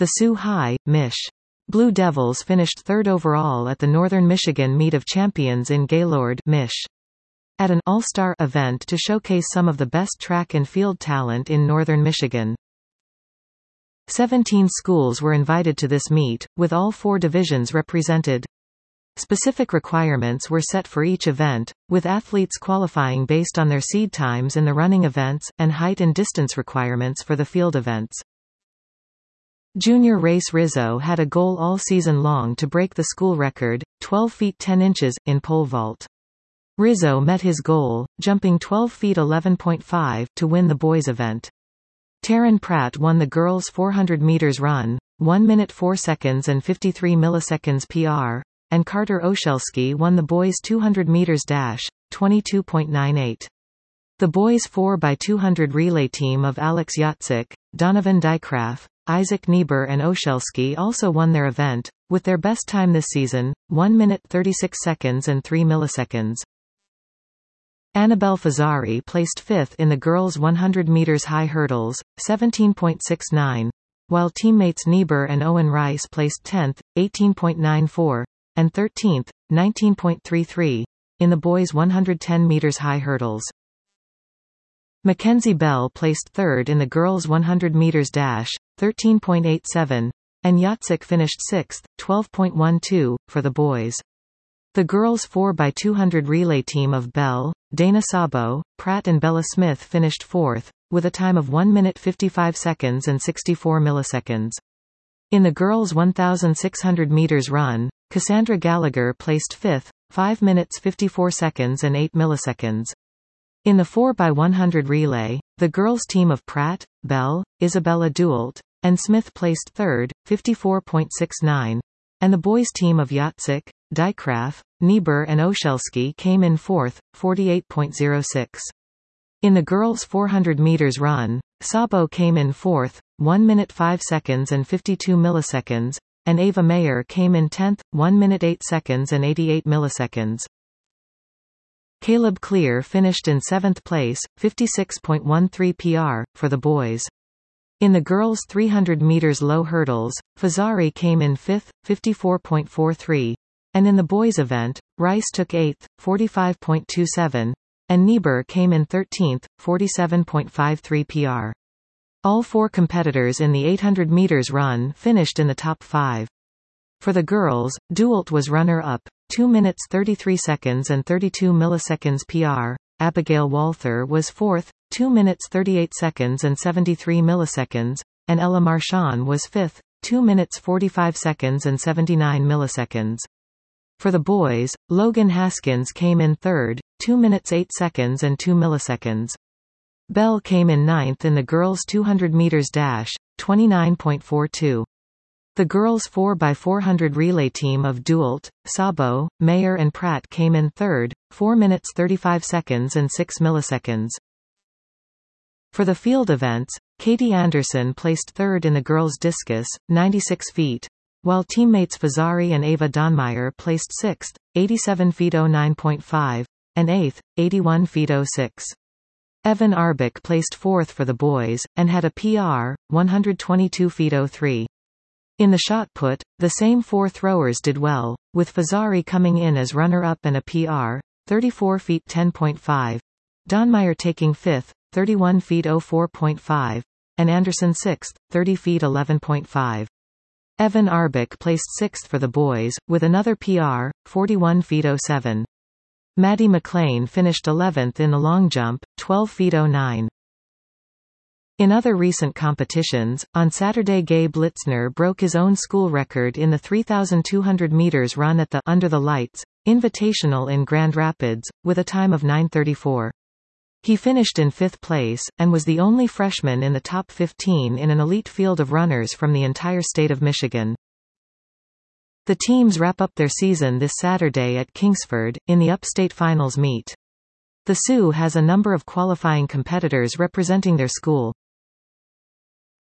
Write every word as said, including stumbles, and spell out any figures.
The Sioux High, Mich. Blue Devils finished third overall at the Northern Michigan Meet of Champions in Gaylord, Mich. At an all-star event to showcase some of the best track and field talent in Northern Michigan. Seventeen schools were invited to this meet, with all four divisions represented. Specific requirements were set for each event, with athletes qualifying based on their seed times in the running events, and height and distance requirements for the field events. Junior Race Rizzo had a goal all season long to break the school record, twelve feet ten inches, in pole vault. Rizzo met his goal, jumping twelve feet eleven point five, to win the boys' event. Taryn Pratt won the girls' four hundred meters run, one minute four seconds and fifty-three milliseconds P R, and Carter Oshelski won the boys' two hundred meters dash, twenty-two point nine eight. The boys' four by two hundred relay team of Alex Yatsik, Donovan Dycraft, Isaac Niebuhr and Oshelski also won their event, with their best time this season, one minute thirty-six seconds and three milliseconds. Annabelle Fazzari placed fifth in the girls' one hundred meters high hurdles, seventeen point six nine, while teammates Niebuhr and Owen Rice placed tenth, eighteen point nine four, and thirteenth, nineteen point three three, in the boys' one hundred ten meters high hurdles. Mackenzie Bell placed third in the girls' one hundred meters dash, thirteen point eight seven, and Yatsik finished sixth, twelve point one two, for the boys. The girls' four by two hundred relay team of Bell, Dana Sabo, Pratt and Bella Smith finished fourth, with a time of one minute fifty-five seconds and sixty-four milliseconds. In the girls' one thousand six hundred meters run, Cassandra Gallagher placed fifth, five minutes fifty-four seconds and eight milliseconds. In the four by one hundred relay, the girls' team of Pratt, Bell, Isabella Dualt, and Smith placed third, fifty-four point six nine, and the boys' team of Yatsik, Dycraft, Niebuhr and Oshelski came in fourth, forty-eight point zero six. In the girls' four hundred meters run, Sabo came in fourth, one minute five seconds and fifty-two milliseconds, and Ava Mayer came in tenth, one minute eight seconds and eighty-eight milliseconds. Caleb Clear finished in seventh place, fifty-six point one three P R, for the boys. In the girls' three hundred meters low hurdles, Fazzari came in fifth, fifty-four point four three, and in the boys' event, Rice took eighth, forty-five point two seven, and Niebuhr came in thirteenth, forty-seven point five three P R. All four competitors in the eight hundred meters run finished in the top five. For the girls, Dualt was runner-up, two minutes thirty-three seconds and thirty-two milliseconds P R, Abigail Walther was fourth, two minutes thirty-eight seconds and seventy-three milliseconds, and Ella Marchand was fifth, two minutes forty-five seconds and seventy-nine milliseconds. For the boys, Logan Haskins came in third, two minutes eight seconds and two milliseconds. Bell came in ninth in the girls' two hundred meters dash, twenty-nine point four two. The girls' four by four hundred relay team of Dualt, Sabo, Mayer and Pratt came in third, four minutes thirty-five seconds and six milliseconds. For the field events, Katie Anderson placed third in the girls' discus, ninety-six feet, while teammates Fazzari and Ava Donmeyer placed sixth, eighty-seven feet oh nine point five, and eighth, eighty-one feet oh six. Evan Arbic placed fourth for the boys, and had a P R, one hundred twenty-two feet oh three. In the shot put, the same four throwers did well, with Fazzari coming in as runner-up and a P R, thirty-four feet ten point five, Donmeyer taking fifth, thirty-one feet oh four point five, and Anderson sixth, thirty feet eleven point five. Evan Arbic placed sixth for the boys, with another P R, forty-one feet oh seven. Maddie McLean finished eleventh in the long jump, twelve feet oh nine. In other recent competitions, on Saturday Gabe Litzner broke his own school record in the three thousand two hundred meters run at the Under the Lights Invitational in Grand Rapids, with a time of nine thirty-four. He finished in fifth place, and was the only freshman in the top fifteen in an elite field of runners from the entire state of Michigan. The teams wrap up their season this Saturday at Kingsford, in the Upstate Finals meet. The Sioux has a number of qualifying competitors representing their school.